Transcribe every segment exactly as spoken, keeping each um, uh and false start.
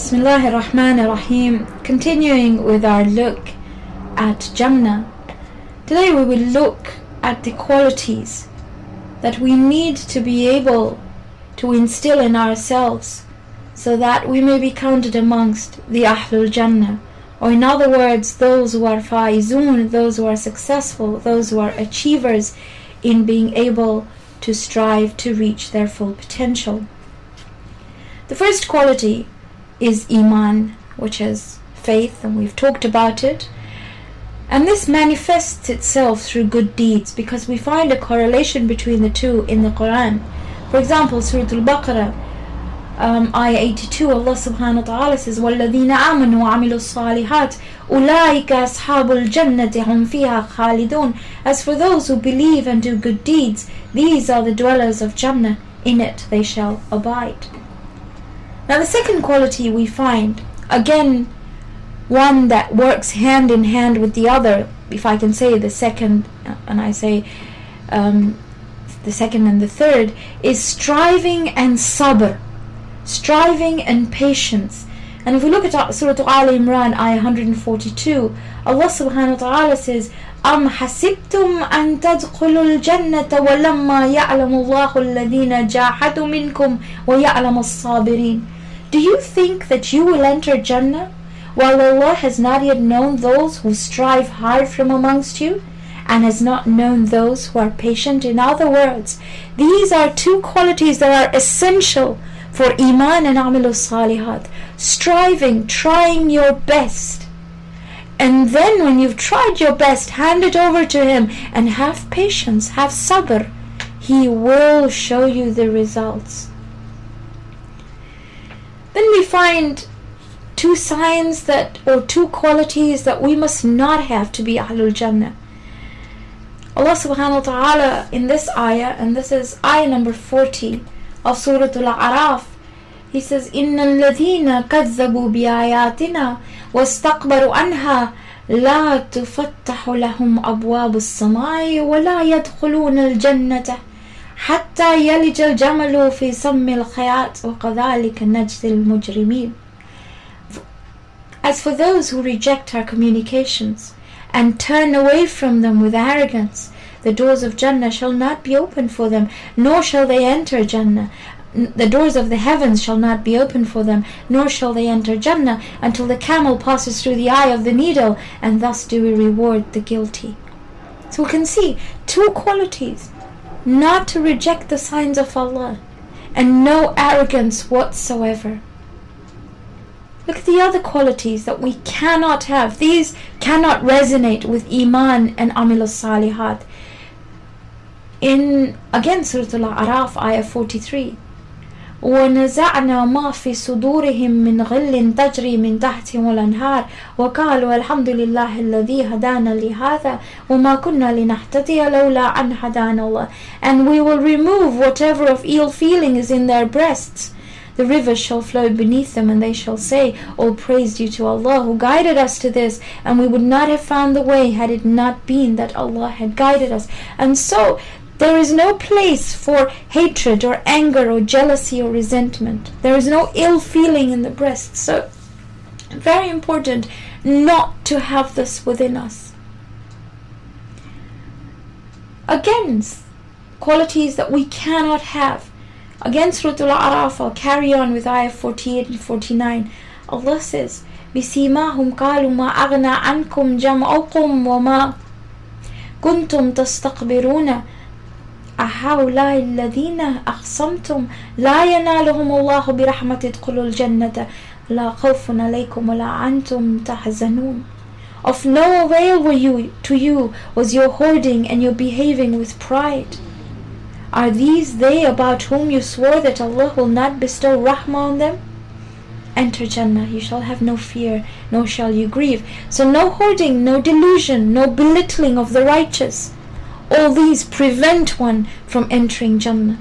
Bismillahir Rahmanir Rahim. Continuing with our look at Jannah. Today we will look at the qualities that we need to be able to instill in ourselves so that we may be counted amongst the Ahlul Jannah, or in other words, those who are faizun, those who are successful, those who are achievers in being able to strive to reach their full potential. The first quality is Iman, which is faith, and we've talked about it. And this manifests itself through good deeds, because we find a correlation between the two in the Quran. For example, Surah Al-Baqarah, um, Ayah eighty-two, Allah subhanahu wa ta'ala says, وَالَّذِينَ آمَنُوا وَعَمِلُوا الصَّالِحَاتِ أُولَٰئِكَ أَصْحَابُ الْجَنَّةِ هُمْ فِيهَا خَالِدُونَ. As for those who believe and do good deeds, these are the dwellers of Jannah, in it they shall abide. Now the second quality we find, again, one that works hand in hand with the other, if I can say the second, and I say um, the second and the third, is striving and sabr, striving and patience. And if we look at Surah Al Imran, Ayah one forty-two, Allah subhanahu wa ta'ala says, أَمْ حَسِبْتُمْ أَن تَدْخُلُوا الْجَنَّةَ وَلَمَّا يَعْلَمُ اللَّهُ الَّذِينَ جَاهَدُوا مِنْكُمْ وَيَعْلَمُ الصَّابِرِينَ. Do you think that you will enter Jannah while Allah has not yet known those who strive hard from amongst you, and has not known those who are patient? In other words, these are two qualities that are essential for Iman and Amilus Salihat. Striving, trying your best. And then when you've tried your best, hand it over to Him and have patience, have sabr. He will show you the results. Then we find two signs that, or two qualities that we must not have to be Ahlul Jannah. Allah subhanahu wa ta'ala in this ayah, and this is ayah number forty of Surah Al-A'raf, He says, إِنَّ الَّذِينَ كَذَّبُوا بِآيَاتِنَا وَاسْتَكْبَرُوا عَنْهَا لَا تُفَتَّحُ لَهُمْ أَبْوَابُ السَّمَاءِ وَلَا يَدْخُلُونَ الْجَنَّةَ حَتَّى يَلِجَ الْجَمَلُ فِي سَمِّ الْخَيَاطِ وَكَذَلِكَ نَجْزِي الْمُجْرِمِينَ. As for those who reject our communications and turn away from them with arrogance, the doors of Jannah shall not be opened for them, nor shall they enter Jannah. The doors of the heavens shall not be open for them, nor shall they enter Jannah until the camel passes through the eye of the needle, and thus do we reward the guilty. So we can see two qualities: not to reject the signs of Allah, and no arrogance whatsoever. Look at the other qualities that we cannot have. These cannot resonate with Iman and Amilus Salihat. In, again, Surah Al-A'raf, Ayah forty-three, وَنَزَعْنَا مَا فِي صُدُورِهِمْ مِنْ غِلٍّ تَجْرِي مِنْ تَحْتِهِمُ الْأَنْهَارُ وَقَالُوا الْحَمْدُ لِلَّهِ الَّذِي هَدَانَا لِهَذَا وَمَا كُنَّا لِنَهْتَدِيَ لَوْلَا أَنْ هَدَانَا اللَّهُ. And we will remove whatever of ill feeling is in their breasts. The rivers shall flow beneath them, and they shall say, all praise due to Allah who guided us to this, and we would not have found the way had it not been that Allah had guided us. And so there is no place for hatred or anger or jealousy or resentment. There is no ill feeling in the breast. So very important not to have this within us. Again, qualities that we cannot have. Again, Surah Al-A'raf, I'll carry on with ayah forty-eight and forty-nine. Allah says, بِسِيمَاهُمْ قَالُوا مَا أَغْنَى عَنْكُمْ جَمْعُكُمْ وَمَا كُنْتُمْ تَسْتَكْبِرُونَ أَهَؤُلَاءِ الَّذِينَ أَقْسَمْتُمْ لَا يَنَالُهُمُ اللَّهُ بِرَحْمَتِهِ ادْخُلُوا الْجَنَّةَ لَا خَوْفٌ عَلَيْكُمْ وَلَا أَنْتُمْ تَحْزَنُونَ. Of no avail were you to you was your hoarding and your behaving with pride. Are these they about whom you swore that Allah will not bestow rahmah on them? Enter Jannah, you shall have no fear, nor shall you grieve. So no hoarding, no delusion, no belittling of the righteous. All these prevent one from entering Jannah.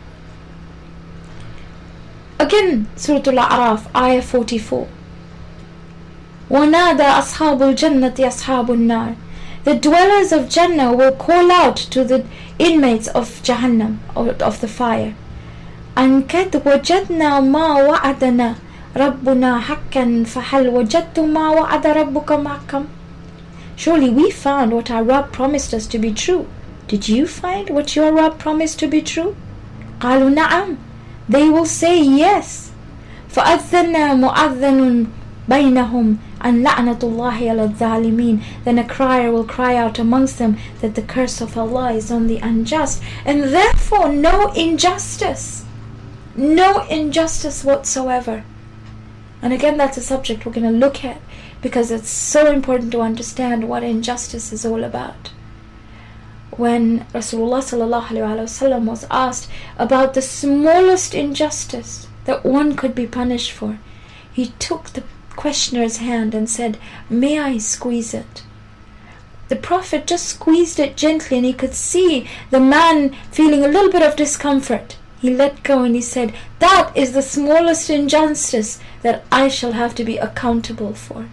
Again, Surah Al-A'raf, Ayah forty-four. وَنَادَى أَصْحَابُ الْجَنَّةِ أَصْحَابُ النَّارِ. The dwellers of Jannah will call out to the inmates of Jahannam, or of the fire, أَنْ قَدْ وَجَدْنَا مَا وَعَدَنَا ربنا حقا فهل وجدتم ما وعد ربكم حقا. Surely we found what our Rabb promised us to be true. Did you find what your Rabb promised to be true? قالوا نعم. They will say yes. فأذن مؤذن بينهم أن لعنة الله على الظالمين. Then a crier will cry out amongst them that the curse of Allah is on the unjust, and therefore no injustice, no injustice whatsoever. And again, that's a subject we're going to look at, because it's so important to understand what injustice is all about. When Rasulullah sallallahu alaihi wasallam was asked about the smallest injustice that one could be punished for, he took the questioner's hand and said, "May I squeeze it?" The Prophet just squeezed it gently, and he could see the man feeling a little bit of discomfort. He let go and he said, "That is the smallest injustice that I shall have to be accountable for."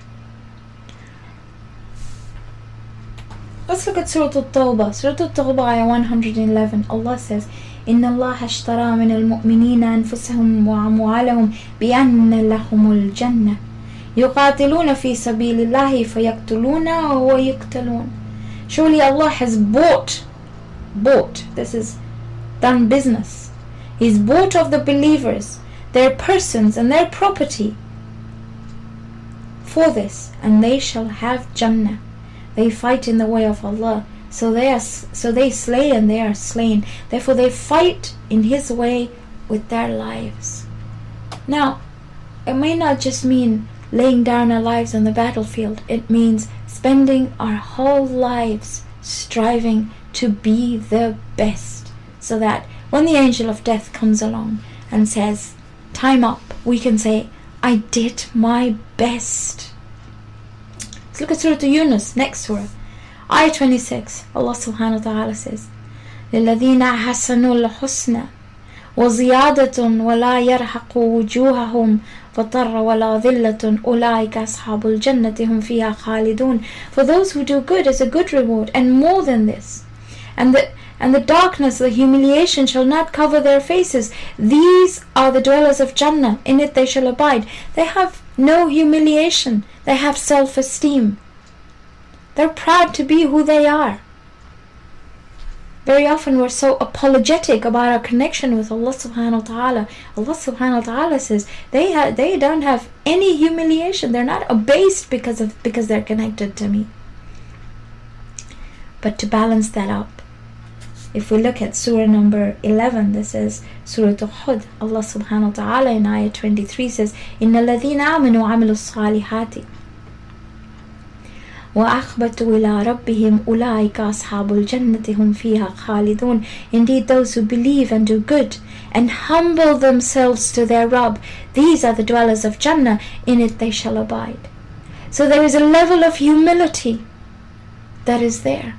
Let's look at Surah At-Tawbah. Surah At-Tawbah, ayah one hundred eleven. Allah says, إِنَّ اللَّهَ اشْتَرَى مِنَ الْمُؤْمِنِينَ أَنفُسَهُمْ وَأَمْوَالَهُمْ بِأَنَّ لَهُمُ الْجَنَّةِ يُقَاتِلُونَ فِي سَبِيلِ اللَّهِ فَيَقْتُلُونَ وَيُقْتَلُونَ. Surely Allah has bought, bought, this is done business. He's bought of the believers their persons and their property for this, and they shall have Jannah. They fight in the way of Allah, so they are, so they slay and they are slain. Therefore they fight in His way with their lives. Now, it may not just mean laying down our lives on the battlefield. It means spending our whole lives striving to be the best, so that when the angel of death comes along and says, "Time up," we can say, "I did my best." Let's look at Surah Yunus, next surah. Ayah twenty-six, Allah subhanahu wa ta'ala says, لِلَّذِينَ أَحْسَنُوا الْحُسْنَى وَزِيَادَةٌ وَلَا يَرْحَقُ وُجُوهَهُمْ فَطَرَّ وَلَا ذِلَّةٌ أُولَٰئِكَ أَصْحَابُ الْجَنَّةِ هُمْ فِيهَا خَالِدُونَ. For those who do good is a good reward, and more than this. And the And the darkness, the humiliation shall not cover their faces. These are the dwellers of Jannah. In it they shall abide. They have no humiliation. They have self-esteem. They're proud to be who they are. Very often we're so apologetic about our connection with Allah subhanahu wa ta'ala. Allah subhanahu wa ta'ala says they ha- they don't have any humiliation. They're not abased because of because they're connected to me. But to balance that up, if we look at surah number eleven, this is Surah Hud. Allah subhanahu wa ta'ala in ayah twenty-three says, إِنَّ الَّذِينَ آمَنُوا وَعَمِلُوا الصَّالِحَاتِ وَأَخْبَتُوا إِلَىٰ رَبِّهِمْ أُولَٰئِكَ أَصْحَابُ الْجَنَّةِ هُمْ فِيهَا خَالِدُونَ. Indeed, those who believe and do good and humble themselves to their Rabb, these are the dwellers of Jannah. In it they shall abide. So there is a level of humility that is there.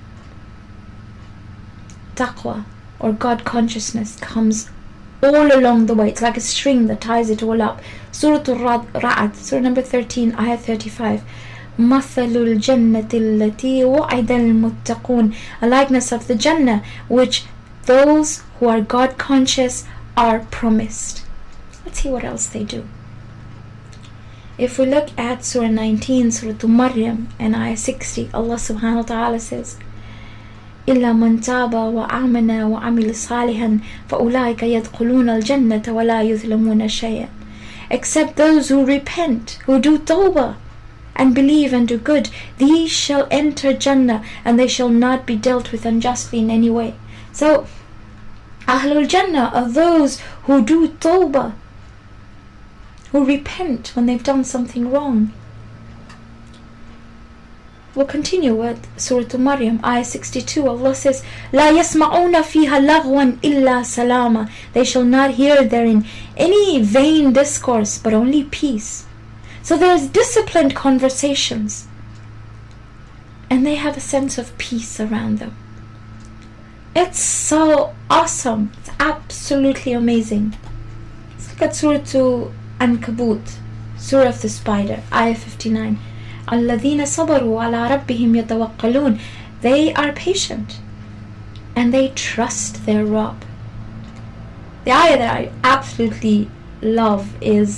Taqwa, or God consciousness, comes all along the way. It's like a string that ties it all up. Surah Al-Ra'd, surah number thirteen, ayah thirty-five. مَثَلُ الْجَنَّةِ الَّتِي وَعِدَ الْمُتَّقُونَ. A likeness of the Jannah which those who are God conscious are promised. Let's see what else they do. If we look at surah nineteen, surah Maryam, and ayah sixty, Allah subhanahu wa ta'ala says, إِلَّا مَنْ تَابَ وَآمَنَ وَعَمِلَ صَالِحًا فَأُولَٰئِكَ يَدْخُلُونَ الْجَنَّةَ وَلَا يُظْلَمُونَ شَيْئًا. Except those who repent, who do tawbah and believe and do good, these shall enter Jannah, and they shall not be dealt with unjustly in any way. So Ahlul Jannah are those who do tawbah, who repent when they've done something wrong. We'll continue with Surah Maryam, ayah sixty-two. Allah says, لا يسمعون فيها لغوا إلا سلاما. They shall not hear therein any vain discourse, but only peace. So there's disciplined conversations, and they have a sense of peace around them. It's so awesome. It's absolutely amazing. Let's look at Surah Ankabut, Surah of the Spider, ayah fifty-nine. الَّذِينَ صَبَرُوا عَلَىٰ رَبِّهِمْ يَتَوَكَّلُونَ. They are patient and they trust their Rabb. The ayah that I absolutely love is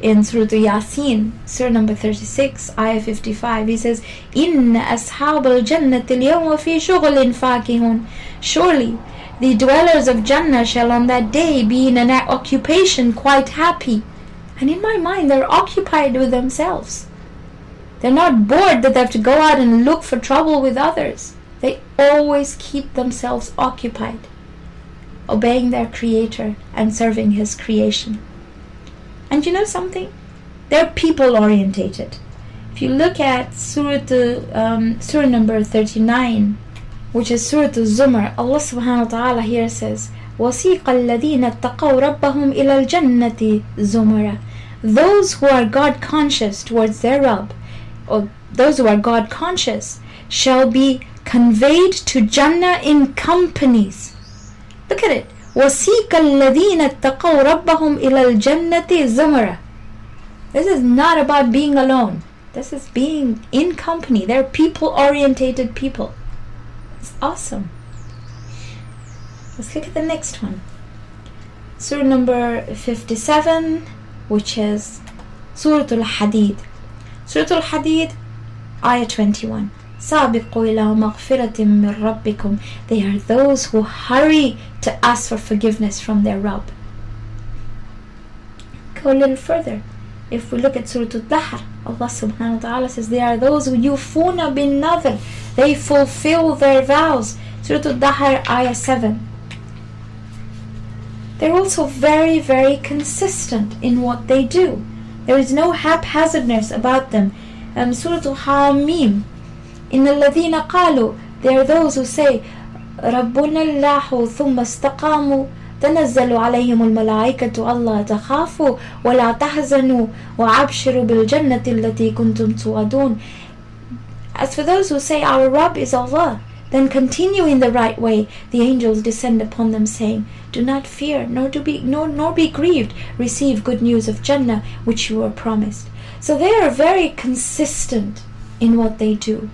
in Surah Yasin, Surah number thirty-six, Ayah fifty-five. He says, Inna ashab al-jannati al-yawma fi shughlin fakihun. Surely the dwellers of Jannah shall on that day be in an occupation quite happy. And in my mind, they're occupied with themselves. They're not bored that they have to go out and look for trouble with others. They always keep themselves occupied, obeying their Creator and serving His creation. And you know something? They're people orientated. If you look at Surah, um, Surah number thirty-nine, which is Surah Zumar, Allah subhanahu wa ta'ala here says, وَسِيقَ الَّذِينَ اتَّقَوْا رَبَّهُمْ إِلَى الْجَنَّةِ زُمَرًا. Those who are God conscious towards their Rabb, or those who are God conscious, shall be conveyed to Jannah in companies. Look at it. وَسِيقَ الَّذِينَ اتَّقَوْا رَبَّهُمْ إِلَى الْجَنَّةِ زُمَرًا. This is not about being alone. This is being in company. They're people-orientated people. It's awesome. Let's look at the next one. Surah number fifty-seven, which is Surah Al-Hadid. Surah Al-Hadid, Ayah twenty-one. سَابِقُوا إِلَى مَغْفِرَةٍ مِّن رَبِّكُمْ. They are those who hurry to ask for forgiveness from their Rabb. Go a little further. If we look at Surah Al-Dahr, Allah subhanahu wa ta'ala says, they are those who yufuna bin nadhr. They fulfill their vows. Surah Al-Dahr, Ayah seven. They're also very, very consistent in what they do. There is no haphazardness about them. Um, Surah Al-Hamim, إِنَّ الَّذِينَ قَالُوا, they are those who say, رَبُّنَا اللَّهُ ثُمَّ اسْتَقَامُوا تنزل عليهم الملائكة ألا تخافوا ولا تحزنوا وأبشروا بالجنة التي كنتم توعدون. As for those who say our Rabb is Allah, then continue in the right way, the angels descend upon them saying, do not fear, nor, do be, nor, nor be grieved, receive good news of Jannah which you were promised. So they are very consistent in what they do.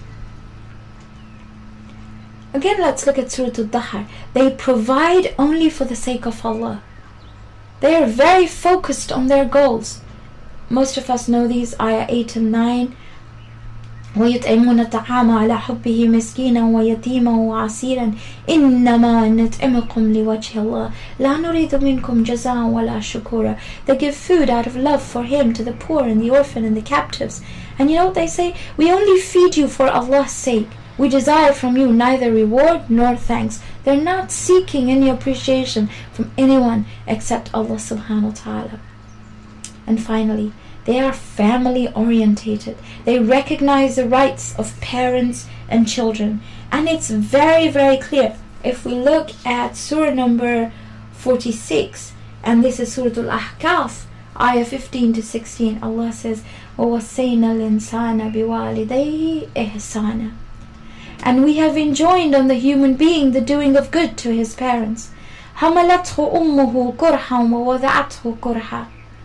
Again, let's look at Surah Al-Dahr. They provide only for the sake of Allah. They are very focused on their goals. Most of us know these, Ayah eight and nine. وَيُطْعِمُونَ الطَّعَامَ عَلَى حُبِّهِ مِسْكِينًا وَيَتِيمًا وَعَسِيرًا إِنَّمَا نُطْعِمُكُمْ لِوَجْهِ اللَّهِ لَا نُرِيدُ مِنْكُمْ جَزَاءً وَلَا شُكُورًا. They give food out of love for Him to the poor and the orphan and the captives. And you know what they say? We only feed you for Allah's sake. We desire from you neither reward nor thanks. They're not seeking any appreciation from anyone except Allah subhanahu wa ta'ala. And finally, they are family orientated. They recognize the rights of parents and children. And it's very, very clear. If we look at Surah number forty-six, and this is Surah Al-Ahqaf, Ayah fifteen to sixteen, Allah says, وَوَصَّيْنَا الْإِنسَانَ بِوَالِدَيْهِ إِحْسَانًا. And we have enjoined on the human being the doing of good to his parents. حَمَلَتْهُ أُمُّهُ كُرْحًا وَوَضَعَتْهُ كُرْحًا.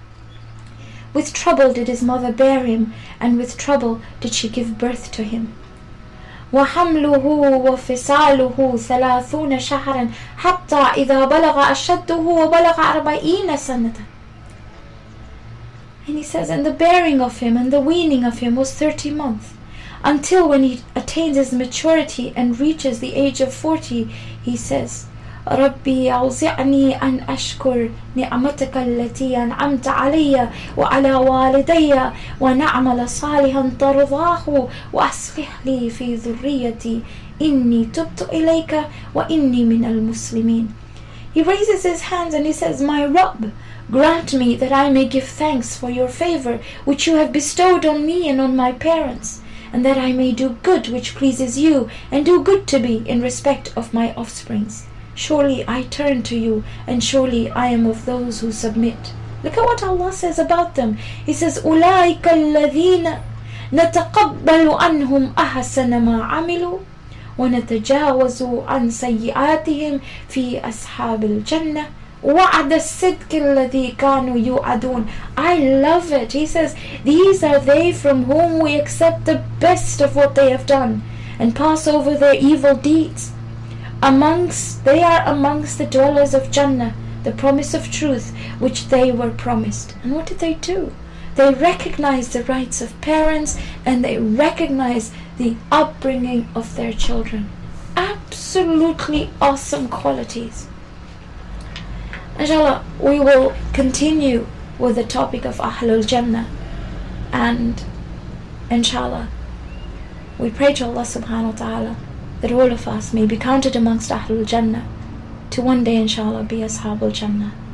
With trouble did his mother bear him, and with trouble did she give birth to him. وَحَمْلُهُ وَفِصَالُهُ ثَلَاثُونَ شَهْرًا حَتَّى إِذَا بَلَغَ أَشَدُّهُ وَبَلَغَ أَرْبَعِينَ سَنَةً. And he says, and the bearing of him and the weaning of him was thirty months. Until when he attains his maturity and reaches the age of forty, he says, ربي أوزعني أن أشكر نعمتك التي أنعمت علي وعلى والدي ونعمل صالحا ترضاه وأصلح لي في ذريتي إني تبت إليك وإني من المسلمين. He raises his hands and he says, my Rabb, grant me that I may give thanks for your favor which you have bestowed on me and on my parents, and that I may do good which pleases you and do good to me in respect of my offsprings. Surely I turn to you, and surely I am of those who submit. Look at what Allah says about them. He says, أُولَٰئِكَ الَّذِينَ نَتَقَبَّلُ عَنْهُمْ أَحْسَنَ مَا عَمِلُوا وَنَتَجَاوَزُ عَنْ سَيِّئَاتِهِمْ فِي أَصْحَابِ الْجَنَّةِ وَعَدَ الصِّدْقِ الَّذِي كَانُوا يُوعَدُونَ. I love it. He says, these are they from whom we accept the best of what they have done and pass over their evil deeds. Amongst they are amongst the dwellers of Jannah, the promise of truth which they were promised. And what did they do? They recognize the rights of parents, and they recognize the upbringing of their children. Absolutely awesome qualities. Inshallah, we will continue with the topic of Ahlul Jannah, and inshallah, we pray to Allah subhanahu wa ta'ala that all of us may be counted amongst Ahlul Jannah, to one day inshallah be Ashabul Jannah.